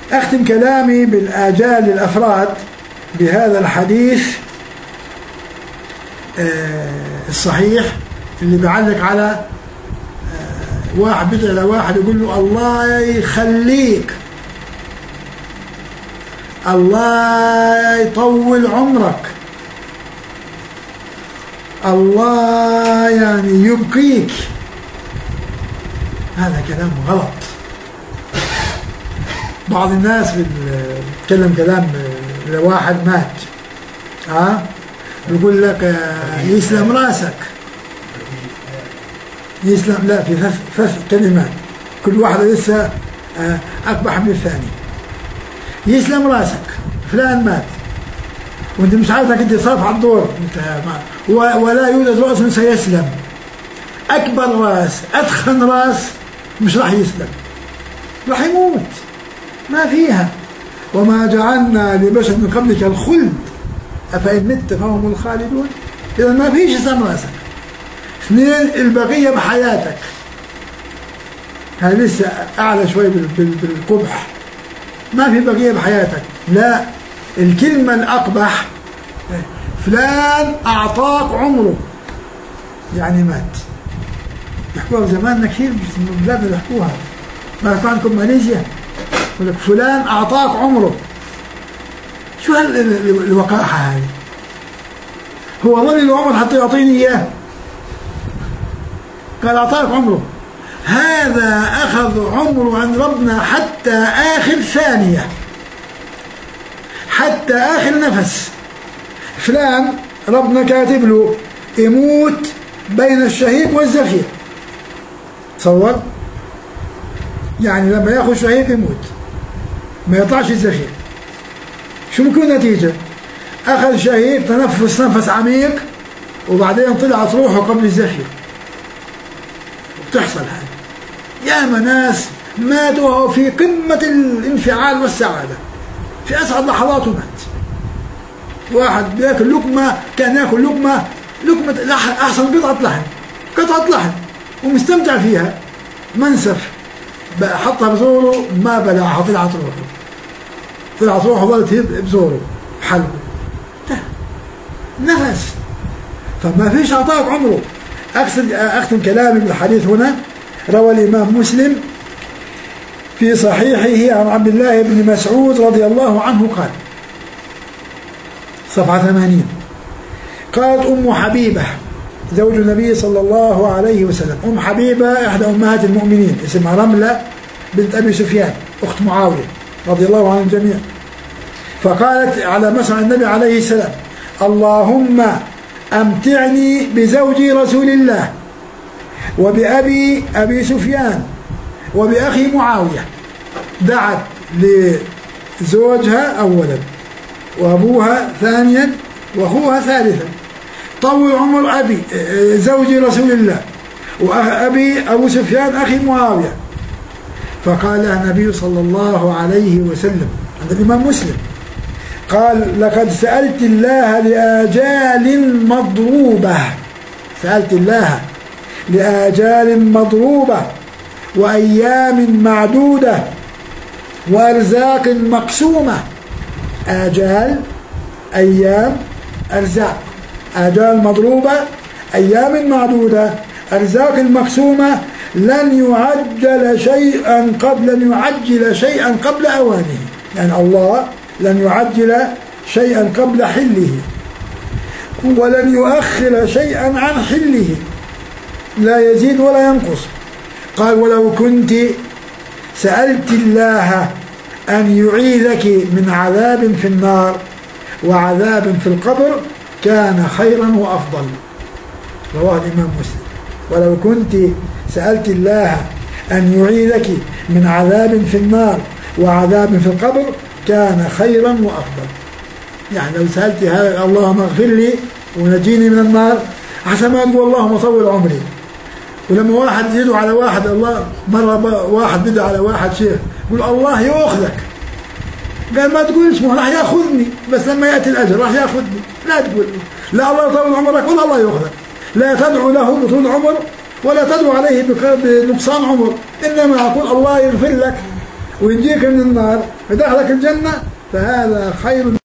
أختم كلامي بالآجال للأفراد بهذا الحديث الصحيح اللي بيعلق على واحد بدأ لواحد يقول له الله يخليك، الله يطول عمرك، الله يعني يبقيك. هذا كلام غلط. بعض الناس بيتكلم كلام لواحد مات بيقول لك يسلم راسك، يسلم، لا، في ثلاث كلمات كل واحدة لسه أقبح من الثاني. يسلم راسك، فلان مات وانت مش عارفك انت صرف على الدور انت ولا يوجد رأس سيسلم. أكبر راس أدخن راس مش راح يسلم، راح يموت، ما فيها. وما جعلنا لبشر من قبلك الخلد أفإن مت فهم الخالدون. إذا ما فيش اسلام راسك. اثنين، البقية بحياتك، هذا لسه أعلى شوي بالقبح. ما في بقية بحياتك، لا، الكلمة الأقبح فلان أعطاك عمره، يعني مات. يحكوها زماننا كثير من بلادنا يحكوها، ما يحكوا عنكم ماليزيا يقول لك فلان أعطاك عمره. شو الوقاحة هذه؟ هو ظل العمر حتى يعطيني إياه، قال أعطاك عمره. هذا أخذ عمره عن ربنا حتى آخر ثانية، حتى آخر نفس. فلان ربنا كاتب له يموت بين الشهيق والزفير. تصور يعني لما ياخذ شهيق يموت، ما يطلعش الزفير. شو ممكن النتيجة؟ أخذ شهيق، تنفس نفس عميق، وبعدين طلعت روحه قبل الزفير. بتحصل هذا. ياما ناس ماتوا وهو في قمة الانفعال والسعادة، في أسعد لحظاته مات. واحد بياكل لقمة، كان ياكل لقمة لحم، أحسن قطعة لحم ومستمتع فيها، منسف حطها بزوره ما بلعها، طلعت روحه ظلت بزوره بحلقه نفس. فما فيش أعطاك عمره. أختم كلامي بالحديث هنا. روى الإمام مسلم في صحيحه عن عبد الله بن مسعود رضي الله عنه قال، صفحة 80، قالت أم حبيبة زوج النبي صلى الله عليه وسلم. أم حبيبة إحدى أمهات المؤمنين، اسمها رملة بنت أبي سفيان أخت معاوية رضي الله عنهم جميعا. فقالت على مسمع النبي عليه السلام: اللهم أمتعني بزوجي رسول الله وبأبي سفيان وبأخي معاوية. دعت لزوجها أولا، وأبوها ثانيا، وأخوها ثالثا. طول عمر زوجي رسول الله، أبو سفيان أخي معاوية. فقال لها النبي صلى الله عليه وسلم عند الإمام مسلم، قال: لقد سألت الله لآجال مضروبة، سألت الله لآجال مضروبة وأيام معدودة وأرزاق مقسومة. آجال، أيام، أرزاق. آجال مضروبة، أيام معدودة، أرزاق مقسومة. لن يعجل شيئا قبل أوانه، يعني الله لن يعجل شيئا قبل حله، ولن يؤخر شيئا عن حله، لا يزيد ولا ينقص. قال: ولو كنت سألت الله أن يعيذك من عذاب في النار وعذاب في القبر كان خيرا وأفضل. رواه الإمام مسلم. ولو كنت سألت الله أن يعيذك من عذاب في النار وعذاب في القبر كان خيرا وأفضل. يعني لو سألت هذا: اللهم اغفر لي ونجيني من النار، حسب ما تقول اللهم طول عمري. ولما واحد يدعو على واحد، الله مرة واحد بدعو على واحد شيخ، يقول الله يأخذك. قال: ما تقول اسمه راح يأخذني، بس لما يأتي الأجر راح يأخذني. لا تقول لا الله يطول عمرك ولا الله يأخذك. لا تدعو له بطول عمر ولا تدعو عليه بنقصان عمر، إنما أقول الله يغفر لك، وينجيك من النار ويدخلك الجنة، فهذا خير.